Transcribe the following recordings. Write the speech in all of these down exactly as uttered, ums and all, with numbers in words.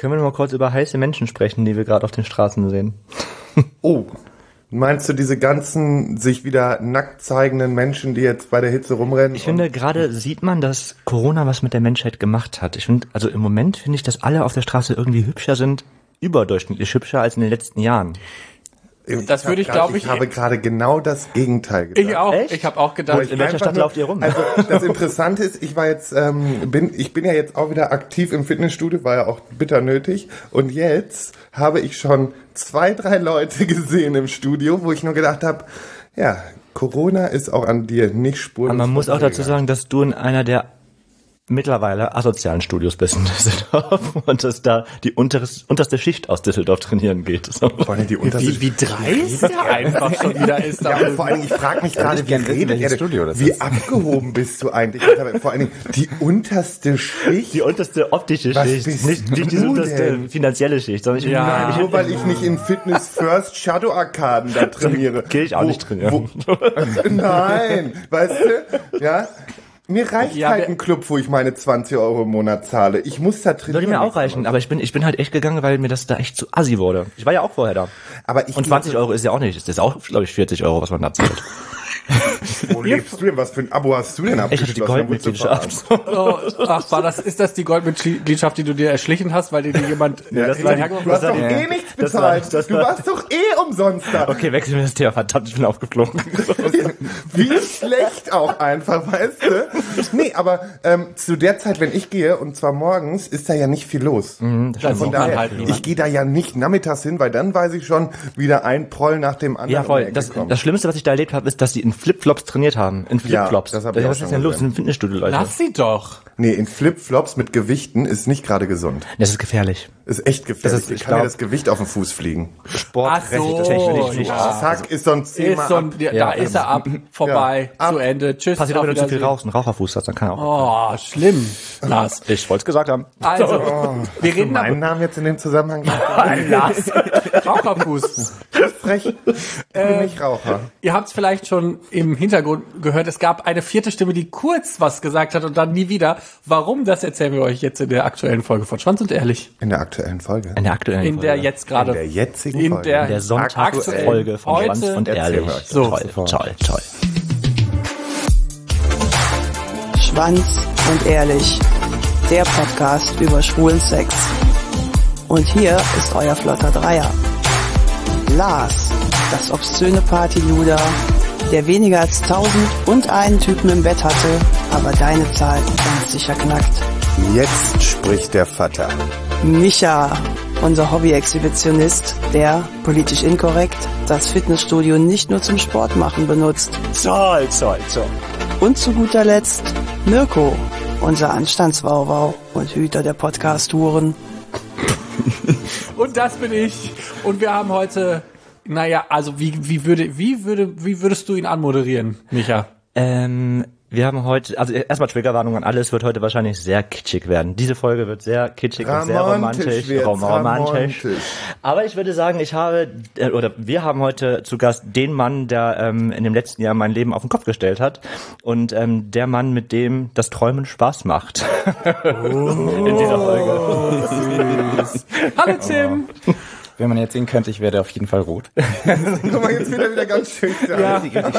Können wir noch mal kurz über heiße Menschen sprechen, die wir gerade auf den Straßen sehen? Oh, meinst du diese ganzen sich wieder nackt zeigenden Menschen, die jetzt bei der Hitze rumrennen? Ich finde, gerade sieht man, dass Corona was mit der Menschheit gemacht hat. Ich finde, also im Moment finde ich, dass alle auf der Straße irgendwie hübscher sind, überdurchschnittlich hübscher als in den letzten Jahren. Das ich würde ich, glaube ich... Ich habe gerade genau das Gegenteil gedacht. Ich auch. Echt? Ich habe auch gedacht... In welcher Stadt lauft ihr rum? Also das Interessante ist, ich war jetzt, ähm, bin, ich bin ja jetzt auch wieder aktiv im Fitnessstudio, war ja auch bitter nötig. Und jetzt habe ich schon zwei, drei Leute gesehen im Studio, wo ich nur gedacht habe, ja, Corona ist auch an dir nicht spurlos. Aber man muss auch dazu sagen, dass du in einer der mittlerweile asozialen Studios bist in Düsseldorf und dass da die unteres, unterste Schicht aus Düsseldorf trainieren geht. So. Vor allem die unterste Wie, wie dreist der einfach schon wieder ist. Ja, und vor allem, ich frage mich gerade, wie redet ihr Studio das Wie ist. Abgehoben bist du eigentlich? Vor allem die unterste Schicht. Die unterste optische Was Schicht, bist nicht, nicht die du unterste denn? finanzielle Schicht. Sondern ich, Ja. Nein, nur weil ich nicht in Fitness First Shadow Arkaden da trainiere. Gehe ich auch Wo- nicht trainieren. wo- Nein, weißt du, ja, mir reicht Ja, halt wer- ein Club, wo ich meine zwanzig Euro im Monat zahle. Ich muss da trainieren. Würde mir auch reichen, aber ich bin, ich bin halt echt gegangen, weil mir das da echt zu assi wurde. Ich war ja auch vorher da. Aber ich Und zwanzig Euro ist ja auch nicht, das ist auch, glaube ich, vierzig Euro, was man da zahlt. Wo lebst du denn? Was für ein Abo hast du denn Ich hatte die abgeschlossen? Goldmitgliedschaft. Oh, ach, war das, ist das die Goldmitgliedschaft, die du dir erschlichen hast, weil dir die jemand... Ja, das ey, war die- du hast das doch war eh die- nichts das war- bezahlt. das Du war- warst doch eh umsonst da. Okay, wechseln wir das Thema. Verdammt, ich bin aufgeflogen. Wie schlecht auch einfach, weißt du? Nee, aber ähm, zu der Zeit, wenn ich gehe, und zwar morgens, ist da ja nicht viel los. Mhm, Da Von sieht man daher, halt ich niemand. gehe da ja nicht nachmittags hin, weil dann weiß ich schon, wieder ein Proll nach dem anderen Ja, um die voll. Ecke Das, kommt. das Schlimmste, was ich da erlebt habe, ist, dass die in Flipflops trainiert haben. In Flipflops. das hab ich auch Was schon ist denn los? gesehen. In einem Fitnessstudio, Leute. Lass sie doch. Nee, in Flipflops mit Gewichten ist nicht gerade gesund. Das ist gefährlich. Ist echt gefährlich. Das ist- Ich ich kann dir glaub- das Gewicht auf den Fuß fliegen. Sportrecht, Ach so, technisch. ja. Zack, ist so ein Thema Ist so ein, ab. ja, Ja, da ist er ab, vorbei, Ja. zu Ende. Tschüss. Passiert auch, auf wenn du zu viel Wiedersehen. rauchst, einen Raucherfuß hast, dann kann er auch. Oh, schlimm, Lars. Ich wollte es gesagt haben. Also, wir reden Meinen aber... Namen jetzt in dem Zusammenhang. Lars. Raucherfuß. Frech. Ich bin nicht Raucher. Ihr habt es vielleicht schon im Hintergrund gehört, es gab eine vierte Stimme, die kurz was gesagt hat und dann nie wieder. Warum, das erzählen wir euch jetzt in der aktuellen Folge von Schwanz und Ehrlich. In der aktuellen Folge. In der aktuellen In der Folge. jetzt gerade... In der jetzigen in Folge. der, In der aktuellen Sonntagsfolge von heute Schwanz und erzählen Ehrlich. wir euch So. Toll, toll, toll. Schwanz und Ehrlich, der Podcast über schwulen Sex. Und hier ist euer flotter Dreier. Lars, das obszöne Partyluder, der weniger als tausend und einen Typen im Bett hatte, aber deine Zahl ganz sicher knackt. Jetzt spricht der Vater. Micha, unser Hobby-Exhibitionist, der, politisch inkorrekt, das Fitnessstudio nicht nur zum Sport machen benutzt. Zoll, zoll, zoll. Und zu guter Letzt Mirko, unser Anstandswauwau und Hüter der Podcast-Touren. Und das bin ich. Und wir haben heute, naja, also wie, wie würde, wie würde, wie würdest du ihn anmoderieren, Micha? Ähm, wir haben heute, also erstmal Triggerwarnung an alle, es wird heute wahrscheinlich sehr kitschig werden. Diese Folge wird sehr kitschig und sehr Romantisch romantisch. wird's, rom- romantisch. romantisch. Aber ich würde sagen, ich habe, äh, oder wir haben heute zu Gast den Mann, der ähm, in dem letzten Jahr mein Leben auf den Kopf gestellt hat. Und ähm, der Mann, mit dem das Träumen Spaß macht. In dieser Folge. Hallo Tim. Wenn man jetzt sehen könnte, ich werde auf jeden Fall rot. Guck mal, jetzt wieder wieder ganz schüchtern. Ja.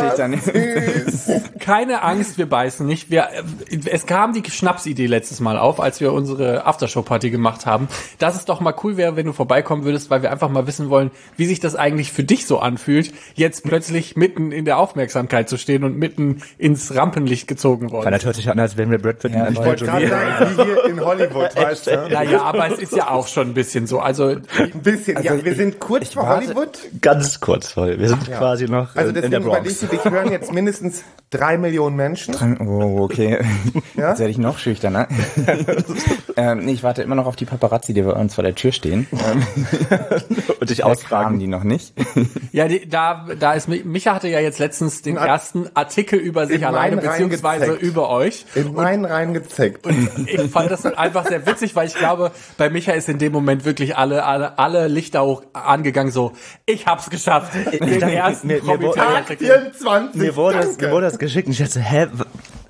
Süß. Keine Angst, wir beißen nicht. Wir, äh, es kam die Schnapsidee letztes Mal auf, als wir unsere Aftershow-Party gemacht haben, dass es doch mal cool wäre, wenn du vorbeikommen würdest, weil wir einfach mal wissen wollen, wie sich das eigentlich für dich so anfühlt, jetzt plötzlich mitten in der Aufmerksamkeit zu stehen und mitten ins Rampenlicht gezogen worden. Weil das hört sich an, als wären wir Brad Pitt Ja, in ich einem Wollte gerade sagen, wie hier in Hollywood, weißt du? Naja, aber es ist ja auch schon ein bisschen so. Also Ein bisschen. Ja, wir sind kurz vor warte- Hollywood. Ganz kurz, voll. Wir sind quasi noch Also in, in deswegen der überlegst Bronx. du, dich hören jetzt mindestens drei Millionen Menschen. Oh, okay. Ja? Jetzt werde ich noch schüchterner. ähm, nee, ich warte immer noch auf die Paparazzi, die bei uns vor der Tür stehen. Ähm, Und dich da kamen ausfragen. die noch nicht. ja, die, da, da ist Mi- Micha hatte ja jetzt letztens den At- ersten Artikel über sich in alleine meinen beziehungsweise reingezeckt. über euch. In meinen reingezeckt. Ich fand das einfach sehr witzig, weil ich glaube, bei Micha ist in dem Moment wirklich alle, alle, alle Lichter hoch angegangen, so, ich hab's geschafft. Den ersten mir- mir wurde- Promi-Karriere- vierundzwanzig. Mir wurde, das, danke. mir wurde das geschickt und ich dachte, hä, w-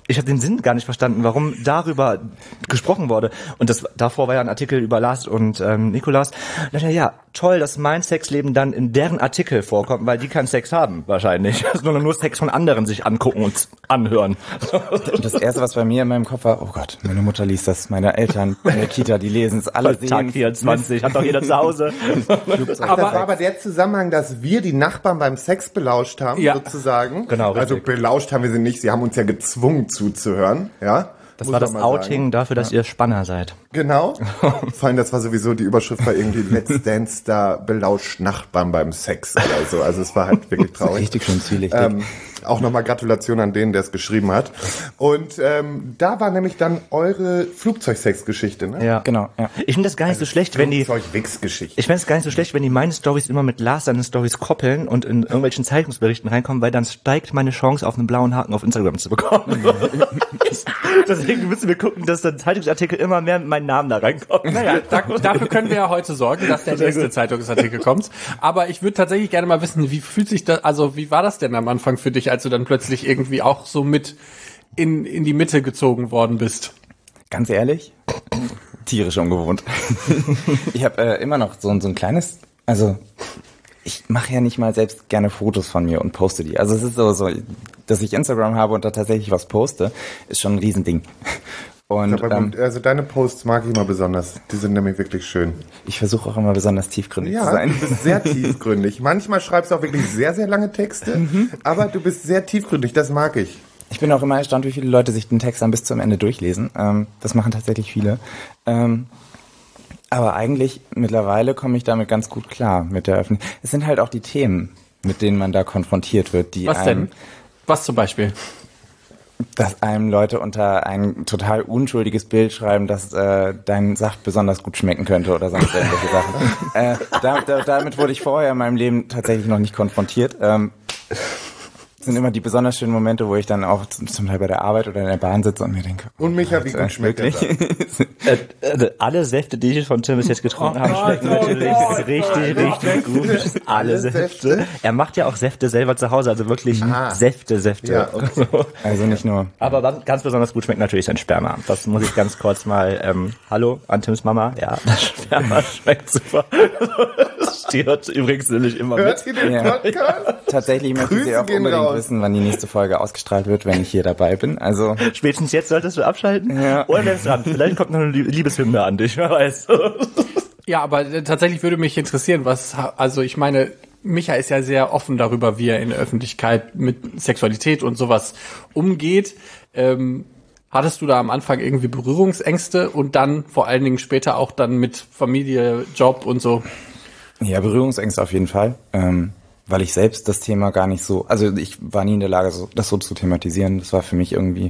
ich habe den Sinn gar nicht verstanden, warum darüber gesprochen wurde. Und das davor war ja ein Artikel über Lars und ähm, Nikolas. Und dachte, ja, toll, dass mein Sexleben dann in deren Artikel vorkommt, weil die keinen Sex haben wahrscheinlich, sondern nur Sex von anderen sich angucken und anhören. Und das Erste, was bei mir in meinem Kopf war, oh Gott, meine Mutter liest das, meine Eltern in der Kita, die lesen es, alle sehen. Tag vierundzwanzig, hat doch jeder zu Hause. Ach, das war aber der Zusammenhang, dass wir die Nachbarn beim Sex belauscht haben, Ja. sozusagen. Genau, richtig. Also belauscht haben wir sie nicht, sie haben uns ja gezwungen zuzuhören, ja. Das Muss war man das mal Outing sagen. dafür, dass ihr Spanner seid. Genau. Vor allem, das war sowieso, die Überschrift war irgendwie Let's Dance da belauscht Nachbarn beim Sex oder so. Also es war halt wirklich traurig. Richtig schön zwielichtig. Ähm, auch nochmal Gratulation an den, der es geschrieben hat. Und ähm, da war nämlich dann eure Flugzeugsex-Geschichte, ne? Ja. Genau, ja. Ich finde das gar nicht so schlecht, wenn die Flugzeug-Wix-Geschichte. Ich finde es gar nicht so schlecht, wenn die meine Storys immer mit Lars seine Storys koppeln und in irgendwelchen Zeitungsberichten reinkommen, weil dann steigt meine Chance, auf einen blauen Haken auf Instagram zu bekommen. Deswegen müssen wir gucken, dass der Zeitungsartikel immer mehr mit meinem Namen da reinkommt. Naja, da, dafür können wir ja heute sorgen, dass der nächste Zeitungsartikel kommt. Aber ich würde tatsächlich gerne mal wissen, wie fühlt sich das, also wie war das denn am Anfang für dich, als du dann plötzlich irgendwie auch so mit in, in die Mitte gezogen worden bist? Ganz ehrlich, tierisch ungewohnt. Ich habe äh, immer noch so, so ein kleines, also ich mache ja nicht mal selbst gerne Fotos von mir und poste die. Also es ist so, so, dass ich Instagram habe und da tatsächlich was poste, ist schon ein Riesending. Und Aber ähm, gut, also deine Posts mag ich immer besonders. Die sind nämlich wirklich schön. ich versuche auch immer besonders tiefgründig zu Ja, sein. du bist sehr tiefgründig. Manchmal schreibst du auch wirklich sehr, sehr lange Texte, aber du bist sehr tiefgründig, das mag ich. Ich bin auch immer erstaunt, wie viele Leute sich den Text dann bis zum Ende durchlesen. Ähm, das machen tatsächlich viele. Ähm, aber eigentlich mittlerweile komme ich damit ganz gut klar mit der Öffentlichkeit. Es sind halt auch die Themen, mit denen man da konfrontiert wird, die Was einem, denn? Was zum Beispiel? dass einem Leute unter ein total unschuldiges Bild schreiben, dass äh, dein Saft besonders gut schmecken könnte oder sonst irgendwelche Sachen. Äh, da, da, damit wurde ich vorher in meinem Leben tatsächlich noch nicht konfrontiert. Ähm, sind immer die besonders schönen Momente, wo ich dann auch zum zum Teil bei der Arbeit oder in der Bahn sitze und mir denke, Und Micha, wie äh, gut schmeckt der wirklich? Saft? Äh, äh, alle Säfte, die ich von Tim bis jetzt getrunken habe, schmecken natürlich richtig, richtig gut. Alle Alle Säfte. Säfte? Er macht ja auch Säfte selber zu Hause, also wirklich Ah. Säfte, Säfte. Ja, und so. Also nicht nur. Aber dann ganz besonders gut schmeckt natürlich sein Sperma. Das muss ich ganz kurz mal, ähm, hallo an Tims Mama. Ja, das Sperma schmeckt super. Das steht übrigens nämlich immer Hört mit. ihr den Ja. Podcast? Tatsächlich möchte ich Grüße Sie auch gehen unbedingt raus. wissen, wann die nächste Folge ausgestrahlt wird, wenn ich hier dabei bin. Also Spätestens jetzt solltest du abschalten. Ja. Oder bleibst dran. Vielleicht kommt noch eine Lie- Liebeshymne an dich, wer weiß. Ja, aber äh, tatsächlich würde mich interessieren, was, also ich meine, Micha ist ja sehr offen darüber, wie er in der Öffentlichkeit mit Sexualität und sowas umgeht. Ähm, hattest du da am Anfang irgendwie Berührungsängste und dann vor allen Dingen später auch dann mit Familie, Job und so? ja, Berührungsängste auf jeden Fall, ähm, weil ich selbst das Thema gar nicht so, also ich war nie in der Lage, so, das so zu thematisieren. Das war für mich irgendwie,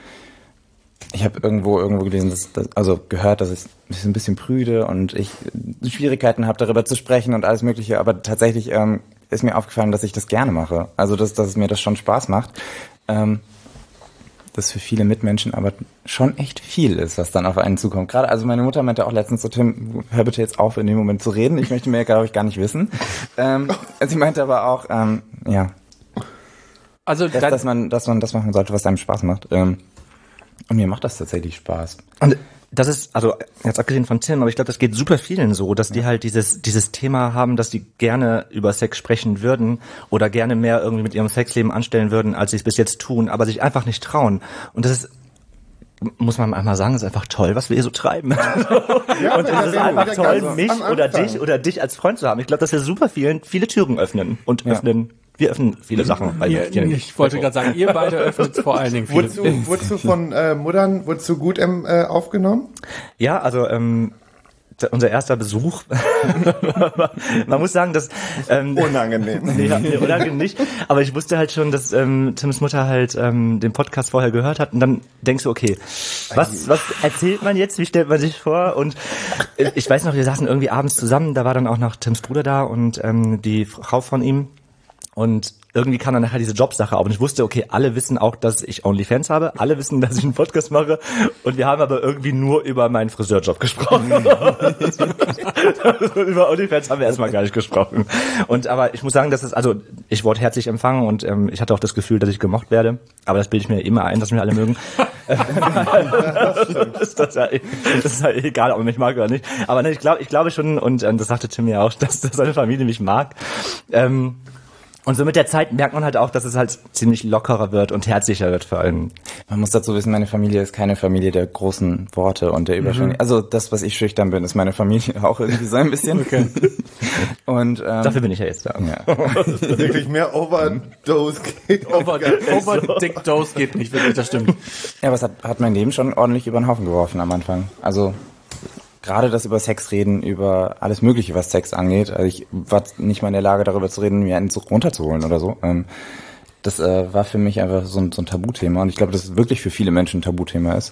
ich habe irgendwo irgendwo gelesen, dass, dass, also gehört, dass ich ein bisschen prüde und ich Schwierigkeiten habe, darüber zu sprechen und alles Mögliche. Aber tatsächlich ähm, ist mir aufgefallen, dass ich das gerne mache. Also dass, dass es mir das schon Spaß macht. Ähm, das für viele Mitmenschen aber schon echt viel ist, was dann auf einen zukommt. Gerade, also meine Mutter meinte auch letztens so, Tim, hör bitte jetzt auf, in dem Moment zu reden. Ich möchte mehr, glaube ich, gar nicht wissen. Ähm, sie meinte aber auch, ähm, ja, Also dass, dann, dass man, dass man das machen sollte, was einem Spaß macht. Ähm, und mir macht das tatsächlich Spaß. Und das ist, also jetzt abgesehen von Tim, aber ich glaube, das geht super vielen so, dass die halt dieses dieses Thema haben, dass die gerne über Sex sprechen würden oder gerne mehr irgendwie mit ihrem Sexleben anstellen würden, als sie es bis jetzt tun, aber sich einfach nicht trauen. Und das ist, muss man einmal sagen, ist einfach toll, was wir hier so treiben. Ja, Und aber es ist wir einfach wieder toll, ganz mich am oder Anfang. dich oder dich als Freund zu haben. Ich glaube, dass wir super vielen viele Türen öffnen und Ja. öffnen. Wir öffnen viele Sachen. Bei ihr, vielen. ich wollte gerade sagen, ihr beide öffnet vor allen Dingen viele. Wurdest du, wurdest du von äh, Muttern, wurdest du gut ähm, äh, aufgenommen? Ja, also ähm, d- unser erster Besuch. Man muss sagen, dass ähm, Unangenehm. Nee, nee, unangenehm nicht. Aber ich wusste halt schon, dass ähm, Tims Mutter halt ähm, den Podcast vorher gehört hat. Und dann denkst du, okay, was, was erzählt man jetzt? Wie stellt man sich vor? Und äh, ich weiß noch, wir saßen irgendwie abends zusammen. Da war dann auch noch Tims Bruder da und ähm, die Frau von ihm. Und irgendwie kam dann nachher diese Jobsache auf und ich wusste, okay, alle wissen auch, dass ich OnlyFans habe, alle wissen, dass ich einen Podcast mache und wir haben aber irgendwie nur über meinen Friseurjob gesprochen. Über OnlyFans haben wir erstmal gar nicht gesprochen. Und aber ich muss sagen, dass es, also ich wurde herzlich empfangen und ähm, ich hatte auch das Gefühl, dass ich gemocht werde, aber das bilde ich mir immer ein, dass mich alle mögen. das, ist das, ja, das ist halt egal, ob man mich mag oder nicht. Aber ne, ich glaube ich glaube schon, und ähm, das sagte Tim ja auch, dass, dass seine Familie mich mag. Ähm, Und so mit der Zeit merkt man halt auch, dass es halt ziemlich lockerer wird und herzlicher wird vor allem. Man muss dazu wissen, meine Familie ist keine Familie der großen Worte und der Überschwänglichen. Mhm. Also das, was ich schüchtern bin, ist meine Familie auch irgendwie so ein bisschen. Okay. Und ähm, dafür bin ich ja jetzt da. Ja. Wirklich mehr Overdose geht. Over, Overdick Dose geht nicht wirklich, das stimmt. Ja, aber es hat, hat mein Leben schon ordentlich über den Haufen geworfen am Anfang. Also gerade das über Sex reden, über alles Mögliche, was Sex angeht. Also ich war nicht mal in der Lage, darüber zu reden, mir einen runterzuholen oder so. Das war für mich einfach so ein, so ein Tabuthema. Und ich glaube, dass es wirklich für viele Menschen ein Tabuthema ist.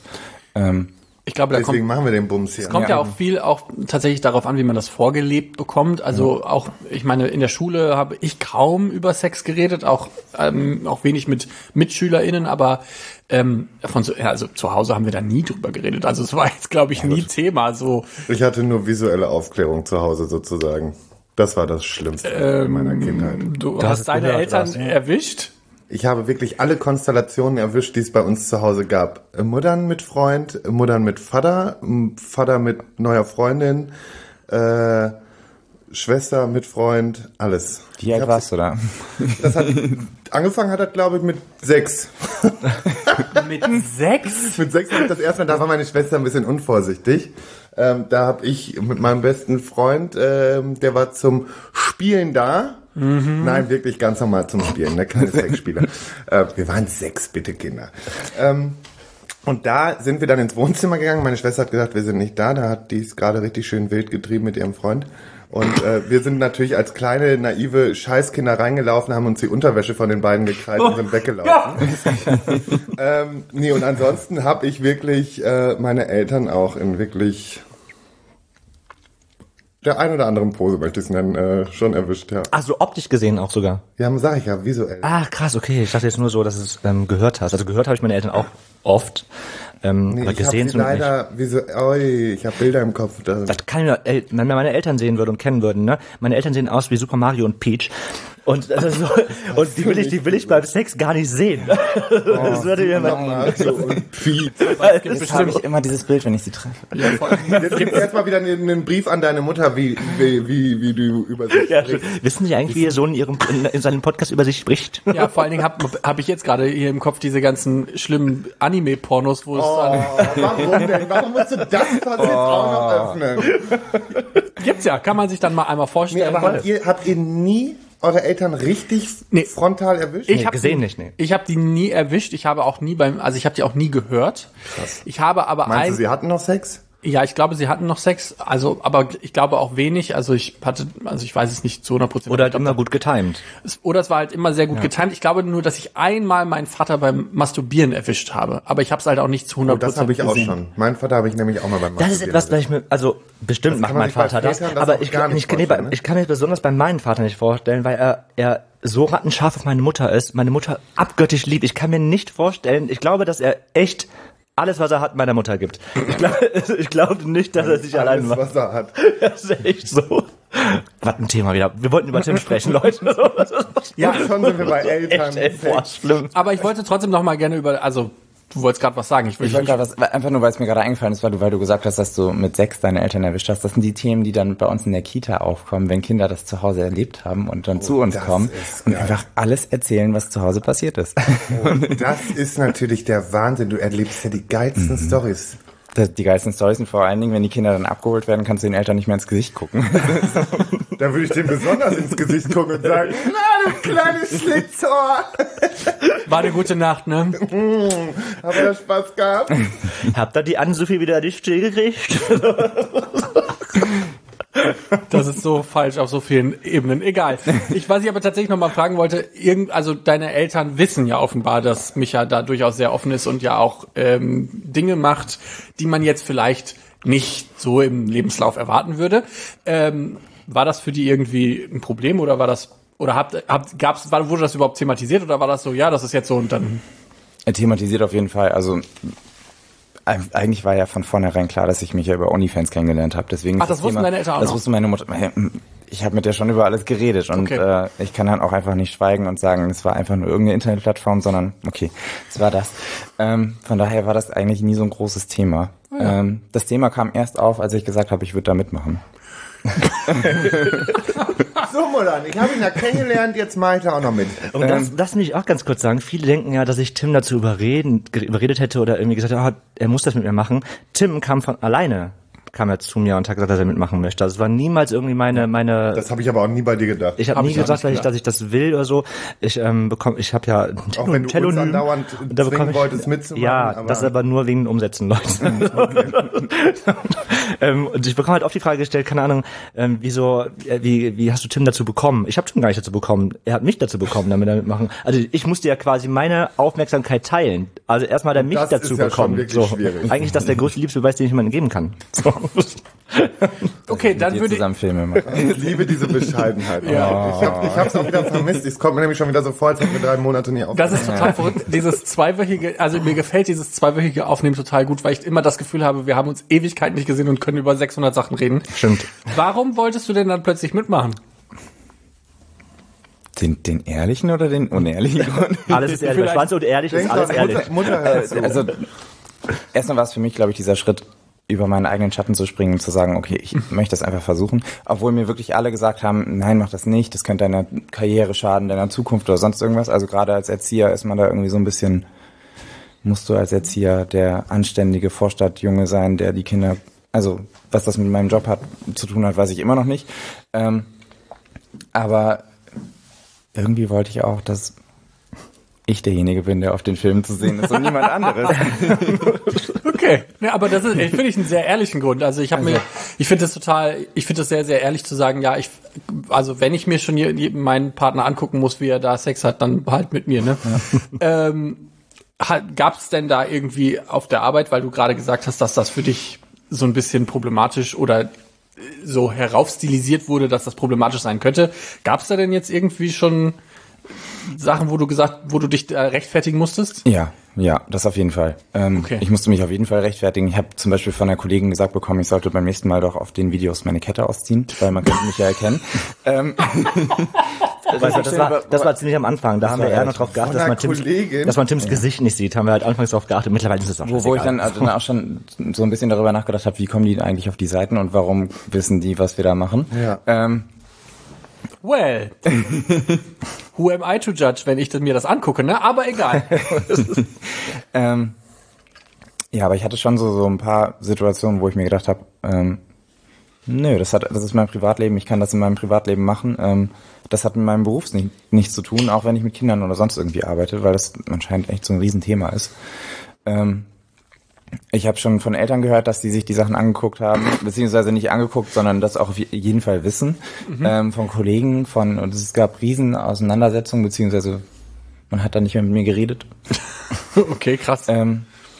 Ich glaube, da Deswegen kommt, machen wir den Bums hier. Es kommt ja. ja auch viel auch tatsächlich darauf an, wie man das vorgelebt bekommt. Also ja. auch, ich meine, in der Schule habe ich kaum über Sex geredet, auch ähm, auch wenig mit MitschülerInnen, aber ähm, von so, ja, also zu Hause haben wir da nie drüber geredet. Also es war jetzt, glaube ich, nie Thema. So. Ich hatte nur visuelle Aufklärung zu Hause sozusagen. Das war das Schlimmste ähm, in meiner Kindheit. Du das hast deine Eltern was, ja. erwischt? Ich habe wirklich alle Konstellationen erwischt, die es bei uns zu Hause gab. Muttern mit Freund, Muttern mit Vater, Vater mit neuer Freundin, äh, Schwester mit Freund, alles. Wie alt warst du da? Das hat, angefangen hat das, glaube ich, mit sechs. Mit sechs? Mit sechs habe ich das erste Mal, da war meine Schwester ein bisschen unvorsichtig. Ähm, da habe ich mit meinem besten Freund, ähm, der war zum Spielen da. Mhm. Nein, wirklich ganz normal zum Spielen, ne? Keine Sexspieler. äh, wir waren sechs, bitte Kinder. Ähm, und da sind wir dann ins Wohnzimmer gegangen. Meine Schwester hat gesagt, wir sind nicht da. Da hat die es gerade richtig schön wild getrieben mit ihrem Freund. Und äh, wir sind natürlich als kleine, naive Scheißkinder reingelaufen, haben uns die Unterwäsche von den beiden gekreist und sind weggelaufen. Ja. ähm, nee, und ansonsten habe ich wirklich äh, meine Eltern auch in wirklich der ein oder anderen Pose, möchte ich es nennen, äh, schon erwischt, ja. Ach so, optisch gesehen auch sogar? Ja, sag ich ja, visuell. Ah, krass, okay. Ich dachte jetzt nur so, dass es ähm, gehört hast. Also gehört habe ich meine Eltern auch oft. Ähm, nee, aber ich gesehen hab sie leider, wie so, oi, ich habe Bilder im Kopf. Da. Das kann ich nur, wenn man meine Eltern sehen würde und kennen würden, ne? Meine Eltern sehen aus wie Super Mario und Peach. Und, also so, und die will ich, die will ich beim Sex gar nicht sehen. Oh, das würde mir mal so und Peach. Jetzt habe ich immer dieses Bild, wenn ich sie treffe. Ja, jetzt gibt's erstmal wieder einen, einen Brief an deine Mutter, wie, wie, wie, wie du über sie ja, sprichst. Wissen Sie eigentlich, wie Ihr Sohn in, ihrem, in, in seinem Podcast über sich spricht? Ja, vor allen Dingen habe hab ich jetzt gerade hier im Kopf diese ganzen schlimmen Anime-Pornos, wo es oh, dann... Warum denn? Warum musst du das Fass oh. jetzt auch noch öffnen? Gibt's ja, kann man sich dann mal einmal vorstellen. Nee, aber habt ihr, habt ihr nie eure Eltern richtig nee. frontal erwischt? Ich nee, habe gesehen nicht, nee. Ich habe die nie erwischt. Ich habe auch nie beim, also ich habe die auch nie gehört. Krass. Ich habe aber Meinst ein, du, sie hatten noch Sex? Ja, ich glaube, sie hatten noch Sex, also, aber ich glaube auch wenig, also ich hatte, also ich weiß es nicht zu hundert Prozent. Oder halt immer gut getimed. Es, oder es war halt immer sehr gut ja. getimed. Ich glaube nur, dass ich einmal meinen Vater beim Masturbieren erwischt habe, aber ich habe es halt auch nicht zu hundert Prozent oh, das habe ich gesehen. Auch schon. Mein Vater habe ich nämlich auch mal beim Masturbieren. Das ist etwas, was ich mir, also bestimmt macht mein Vater das, das, aber ich, ich, ich, nee, ich kann mir besonders bei meinem Vater nicht vorstellen, weil er, er so rattenscharf auf meine Mutter ist, meine Mutter abgöttisch liebt. Ich kann mir nicht vorstellen, ich glaube, dass er echt alles, was er hat, meiner Mutter gibt. Ich glaube ich glaub nicht, dass er sich allein macht. Alles, was er hat. Das ist echt so. Was ein Thema wieder. Wir wollten über Tim sprechen, Leute. Ja, schon sind wir bei Eltern. Echt, ey, boah, schlimm. Aber ich wollte trotzdem noch mal gerne über, also du wolltest gerade was sagen. Ich, ich wollte gerade was, einfach nur, weil es mir gerade eingefallen ist, weil du, weil du gesagt hast, dass du mit sechs deine Eltern erwischt hast. Das sind die Themen, die dann bei uns in der Kita aufkommen, wenn Kinder das zu Hause erlebt haben und dann oh, zu uns kommen und geil. Einfach alles erzählen, was zu Hause passiert ist. Oh, das ist natürlich der Wahnsinn. Du erlebst ja die geilsten mhm. Storys. Die geilsten Storys sind vor allen Dingen, wenn die Kinder dann abgeholt werden, kannst du den Eltern nicht mehr ins Gesicht gucken. Dann würde ich denen besonders ins Gesicht gucken und sagen, na, du kleines Schlitzohr. War eine gute Nacht, ne? Mmh, haben wir Spaß gehabt? Habt ihr die Ann-Sophie wieder nicht still gekriegt? Das ist so falsch auf so vielen Ebenen. Egal. Ich, was ich aber tatsächlich noch mal fragen wollte, irgend, also deine Eltern wissen ja offenbar, dass Micha da durchaus sehr offen ist und ja auch ähm, Dinge macht, die man jetzt vielleicht nicht so im Lebenslauf erwarten würde. Ähm, war das für die irgendwie ein Problem oder war das Oder habt, habt, gab's, war, wurde das überhaupt thematisiert oder war das so, ja, das ist jetzt so und dann? Er thematisiert auf jeden Fall, also eigentlich war ja von vornherein klar, dass ich mich ja über OnlyFans kennengelernt habe. Deswegen Ach, das, das wussten Thema, deine Eltern auch Das noch? wusste meine Mutter. Ich habe mit der schon über alles geredet und okay. äh, ich kann dann auch einfach nicht schweigen und sagen, es war einfach nur irgendeine Internetplattform, sondern okay, es war das. Ähm, von daher war das eigentlich nie so ein großes Thema. Oh ja. ähm, das Thema kam erst auf, als ich gesagt habe, ich würde da mitmachen. So, Mulan, ich habe ihn ja kennengelernt, jetzt mache ich da auch noch mit. Und das, das will ich auch ganz kurz sagen. Viele denken ja, dass ich Tim dazu überreden, überredet hätte oder irgendwie gesagt, oh, er muss das mit mir machen. Tim kam von alleine, kam er zu mir und hat gesagt, dass er mitmachen möchte. Das war niemals irgendwie meine... meine. Das habe ich aber auch nie bei dir gedacht. Ich habe hab nie ich gesagt, dass ich, dass ich das will oder so. Ich ähm, bekomme, ich habe ja... Auch wenn du Telonym, uns andauernd zwingen wolltest mitzumachen. Ja, aber das ist aber nur wegen Umsetzen, Leute. ähm, und ich bekomme halt oft die Frage gestellt, keine Ahnung, ähm, wieso, äh, wie, wie hast du Tim dazu bekommen? Ich habe Tim gar nicht dazu bekommen. Er hat mich dazu bekommen, damit er mitmachen. Also ich musste ja quasi meine Aufmerksamkeit teilen. Also erstmal hat er mich das dazu ist ja bekommen. Schon so. schwierig. Eigentlich ist das der größte Liebesbeweis, den ich jemandem geben kann. So. Okay, dann würde ich... zusammen Filme machen. Ich liebe diese Bescheidenheit. Ja. Ich habe ich hab's auch wieder vermisst. Es kommt mir nämlich schon wieder so vor, als hätten wir drei Monate nie aufgenommen. Das ist total verrückt. Dieses zweiwöchige, also mir gefällt dieses zweiwöchige Aufnehmen total gut, weil ich immer das Gefühl habe, wir haben uns Ewigkeiten nicht gesehen und können über sechshundert Sachen reden. Stimmt. Warum wolltest du denn dann plötzlich mitmachen? Den, den ehrlichen oder den unehrlichen Grund? Alles ist ehrlich. Schwarz und ehrlich ist Denk alles dran, ehrlich. Mutter, Mutter hört zu. Also erstmal war es für mich, glaube ich, dieser Schritt, über meinen eigenen Schatten zu springen und zu sagen, okay, ich möchte das einfach versuchen. Obwohl mir wirklich alle gesagt haben, nein, mach das nicht, das könnte deiner Karriere schaden, deiner Zukunft oder sonst irgendwas. Also gerade als Erzieher ist man da irgendwie so ein bisschen, musst du als Erzieher der anständige Vorstadtjunge sein, der die Kinder, also was das mit meinem Job hat, zu tun hat, weiß ich immer noch nicht. Ähm, aber irgendwie wollte ich auch, dass ich derjenige bin, der auf den Filmen zu sehen ist und niemand anderes. Okay, ja, aber das ist, ich finde ich einen sehr ehrlichen Grund. Also ich habe Also. mir, ich finde das total, ich finde das sehr, sehr ehrlich zu sagen, ja, ich, also wenn ich mir schon je, je, meinen Partner angucken muss, wie er da Sex hat, dann halt mit mir, ne? Ja. Ähm, gab es denn da irgendwie auf der Arbeit, weil du gerade gesagt hast, dass das für dich so ein bisschen problematisch oder so heraufstilisiert wurde, dass das problematisch sein könnte, gab es da denn jetzt irgendwie schon Sachen, wo du gesagt, wo du dich äh, rechtfertigen musstest? Ja, ja, das auf jeden Fall. Ähm, Okay. Ich musste mich auf jeden Fall rechtfertigen. Ich habe zum Beispiel von einer Kollegin gesagt bekommen, ich sollte beim nächsten Mal doch auf den Videos meine Kette ausziehen, weil man könnte mich ja erkennen. ähm, Weißt du, das, war, das war ziemlich am Anfang. Da haben wir eher noch drauf geachtet, dass man, Tims, Kollegin? dass man Tims Gesicht nicht sieht. Haben wir halt anfangs drauf geachtet. Mittlerweile ist es auch wo, wo ich dann, scheißegal. also dann auch schon so ein bisschen darüber nachgedacht habe, wie kommen die eigentlich auf die Seiten und warum wissen die, was wir da machen. Ja. Ähm, Well, who am I to judge, wenn ich mir das angucke, ne? Aber egal. ähm, ja, aber ich hatte schon so, so ein paar Situationen, wo ich mir gedacht habe, ähm, nö, das hat, das ist mein Privatleben, ich kann das in meinem Privatleben machen. Ähm, das hat mit meinem Beruf nicht, nichts zu tun, auch wenn ich mit Kindern oder sonst irgendwie arbeite, weil das anscheinend echt so ein Riesenthema ist. Ähm, ich habe schon von Eltern gehört, dass die sich die Sachen angeguckt haben, beziehungsweise nicht angeguckt, sondern das auch auf jeden Fall wissen. Mhm. Ähm, von Kollegen, von, und es gab riesen Auseinandersetzungen, beziehungsweise man hat da nicht mehr mit mir geredet. Okay, krass. Ähm,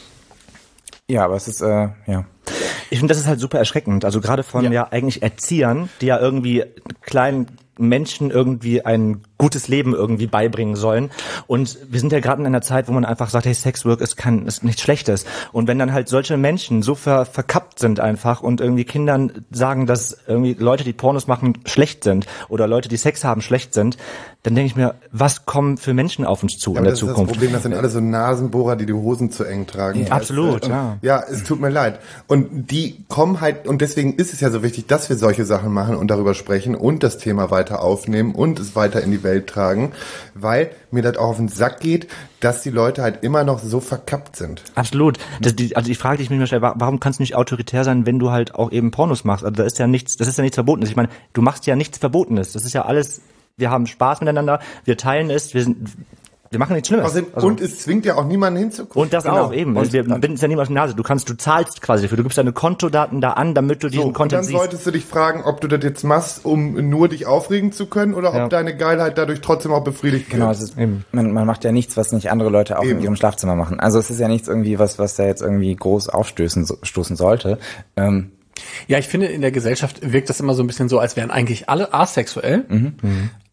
ja, aber es ist, äh, ja. Ich finde, das ist halt super erschreckend. Also gerade von ja. ja eigentlich Erziehern, die ja irgendwie kleinen Menschen irgendwie ein gutes Leben irgendwie beibringen sollen. Und wir sind ja gerade in einer Zeit, wo man einfach sagt, hey, Sexwork ist kein, ist nichts Schlechtes. Und wenn dann halt solche Menschen so ver, verkappt sind einfach und irgendwie Kindern sagen, dass irgendwie Leute, die Pornos machen, schlecht sind oder Leute, die Sex haben, schlecht sind, dann denke ich mir, was kommen für Menschen auf uns zu ja, in der das Zukunft? Das ist das Problem, das sind alle so Nasenbohrer, die die Hosen zu eng tragen. Ja, absolut, und, ja. Ja, es tut mir leid. Und die kommen halt, und deswegen ist es ja so wichtig, dass wir solche Sachen machen und darüber sprechen und das Thema weiter aufnehmen und es weiter in die Welt tragen, weil mir das auch auf den Sack geht, dass die Leute halt immer noch so verkappt sind. Absolut. Das, die, also die Frage, die ich mir stelle, warum kannst du nicht autoritär sein, wenn du halt auch eben Pornos machst? Also da ist ja nichts, das ist ja nichts Verbotenes. Ich meine, du machst ja nichts Verbotenes. Das ist ja alles, wir haben Spaß miteinander, wir teilen es, wir sind, wir machen nichts Schlimmes. Außerdem, Also, und es zwingt ja auch niemanden hinzugucken. und das Genau. auch eben. Und wir binden es ja niemand auf die Nase. Du kannst, du zahlst quasi dafür. Du gibst deine Kontodaten da an, damit du diesen So, und Content dann siehst. solltest du dich fragen, ob du das jetzt machst, um nur dich aufregen zu können oder Ja. ob deine Geilheit dadurch trotzdem auch befriedigt Genau, wird. es ist, man, man macht ja nichts, was nicht andere Leute auch Eben. in ihrem Schlafzimmer machen. Also es ist ja nichts irgendwie, was, was da jetzt irgendwie groß aufstößen so- stoßen sollte. Ähm, Ja, ich finde, in der Gesellschaft wirkt das immer so ein bisschen so, als wären eigentlich alle asexuell. Mhm.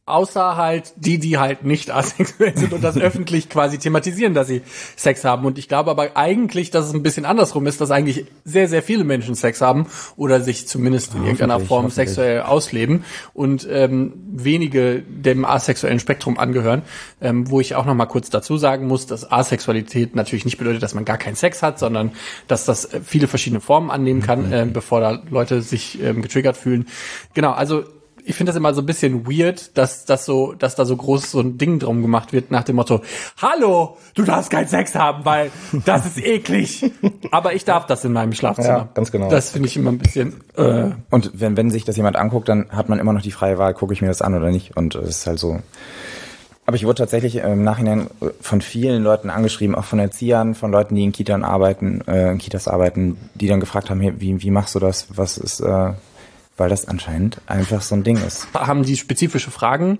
Außer halt die, die halt nicht asexuell sind und das öffentlich quasi thematisieren, dass sie Sex haben. Und ich glaube aber eigentlich, dass es ein bisschen andersrum ist, dass eigentlich sehr, sehr viele Menschen Sex haben oder sich zumindest in irgendeiner Form sexuell ausleben und ähm, wenige dem asexuellen Spektrum angehören. Ähm, wo ich auch noch mal kurz dazu sagen muss, dass Asexualität natürlich nicht bedeutet, dass man gar keinen Sex hat, sondern dass das viele verschiedene Formen annehmen kann, äh, bevor da Leute sich ähm, getriggert fühlen. Genau, also ich finde das immer so ein bisschen weird, dass das so, dass da so groß so ein Ding drum gemacht wird nach dem Motto: Hallo, du darfst keinen Sex haben, weil das ist eklig. Aber ich darf das in meinem Schlafzimmer. Ja, ganz genau. Das finde ich immer ein bisschen. Äh, Und wenn wenn sich das jemand anguckt, dann hat man immer noch die freie Wahl, gucke ich mir das an oder nicht. Und es ist halt so. Aber ich wurde tatsächlich im Nachhinein von vielen Leuten angeschrieben, auch von Erziehern, von Leuten, die in Kitas arbeiten, äh, in Kitas arbeiten, die dann gefragt haben: Hey, wie wie machst du das? Was ist äh, weil das anscheinend einfach so ein Ding ist. haben die spezifische Fragen?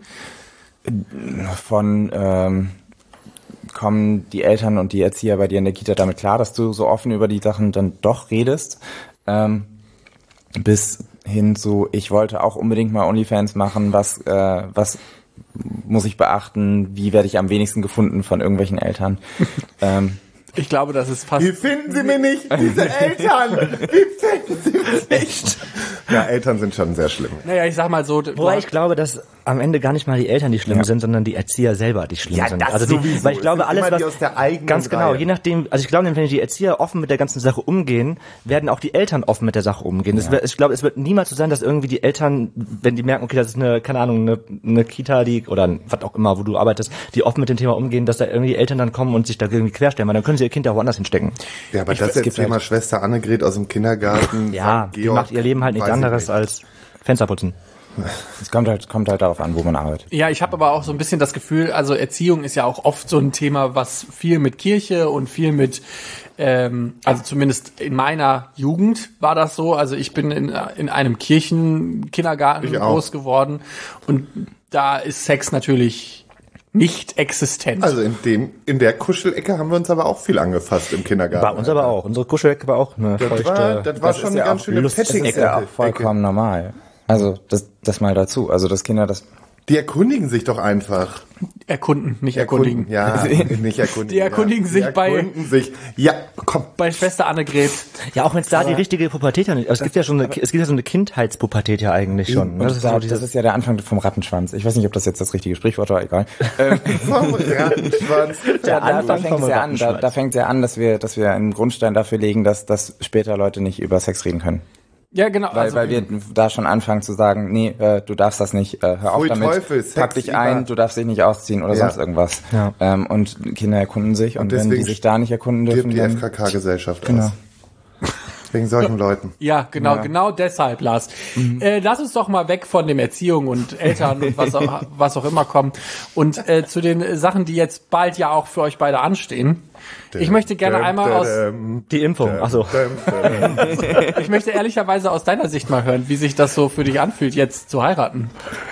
Von ähm, kommen die Eltern und die Erzieher bei dir in der Kita damit klar, dass du so offen über die Sachen dann doch redest, ähm, bis hin zu, ich wollte auch unbedingt mal OnlyFans machen, was äh, was muss ich beachten, wie werde ich am wenigsten gefunden von irgendwelchen Eltern. ähm, Ich glaube, das ist fast... Wie finden Sie mich nicht, diese Eltern? Wie finden Sie mich nicht? Ja, Eltern sind schon sehr schlimm. Naja, ich sag mal so... Wobei ich glaube, dass am Ende gar nicht mal die Eltern, die schlimm Ja. sind, sondern die Erzieher selber, die schlimm Ja, sind. das Also die, sowieso. weil ich glaube, Es sind alles, immer was die aus der eigenen ganz genau, Reihe. je nachdem, also ich glaube, wenn die Erzieher offen mit der ganzen Sache umgehen, werden auch die Eltern offen mit der Sache umgehen. Das Ja. wird, ich glaube, es wird niemals so sein, dass irgendwie die Eltern, wenn die merken, okay, das ist eine, keine Ahnung, eine, eine Kita, die oder was auch immer, wo du arbeitest, die offen mit dem Thema umgehen, dass da irgendwie Eltern dann kommen und sich da irgendwie querstellen, weil dann können sie ihr Kind auch woanders hinstecken. Ja, aber Ich- das es ist gibt jetzt Thema halt- Schwester Annegret aus dem Kindergarten. Ja, Sankt die Georg, macht ihr Leben halt nichts weiß ich anderes nicht. als Fenster putzen. Es kommt halt kommt halt darauf an, wo man arbeitet. Ja, ich habe aber auch so ein bisschen das Gefühl, also Erziehung ist ja auch oft so ein Thema, was viel mit Kirche und viel mit, ähm, also zumindest in meiner Jugend war das so. Also ich bin in, in einem Kirchenkindergarten Ich auch. groß geworden und da ist Sex natürlich nicht existent. Also in dem, in der Kuschelecke haben wir uns aber auch viel angefasst im Kindergarten. Bei uns aber auch. Unsere Kuschelecke war auch eine Das feuchte... war, das war das schon ist eine ja ganz auch schöne lustig. Das ist Petting-Ecke. ja auch vollkommen normal. Also das das mal dazu. Also dass Kinder das Die erkundigen sich doch einfach. erkunden, nicht erkundigen. Ja, nicht erkundigen. Die erkundigen ja. sich Die bei- erkunden sich. Ja, komm. Bei Schwester Annegret. Ja, auch wenn es da die richtige Pubertät ja nicht, also es gibt ja schon eine, es gibt ja so eine Kindheitspubertät ja eigentlich schon. Ne? und Das ist da, so das dieses, ist ja der Anfang vom Rattenschwanz. Ich weiß nicht, ob das jetzt das richtige Sprichwort war, egal. Vom Rattenschwanz. Ja, da, da Anfang fängt vom es ja an, da, Rattenschwanz. da fängt es ja an, dass wir, dass wir einen Grundstein dafür legen, dass, dass später Leute nicht über Sex reden können. Ja, genau. Weil, also, weil wir da schon anfangen zu sagen, nee, äh, du darfst das nicht, äh, hör auf Pfui damit, Teufel, Sex pack dich über- ein, du darfst dich nicht ausziehen oder Ja. sonst irgendwas. Ja. Ähm, und Kinder erkunden sich und, wenn die deswegen sich da nicht erkunden dürfen, Stirbt die dann F K K-Gesellschaft Genau. aus. Wegen solchen Leuten. Ja, genau, Ja. genau deshalb, Lars. Äh, lass uns doch mal weg von dem Erziehung und Eltern und was auch, was auch immer kommen und äh, zu den Sachen, die jetzt bald ja auch für euch beide anstehen. Ich möchte gerne einmal aus, die Impfung. Achso. ich möchte ehrlicherweise aus deiner Sicht mal hören, wie sich das so für dich anfühlt, jetzt zu heiraten.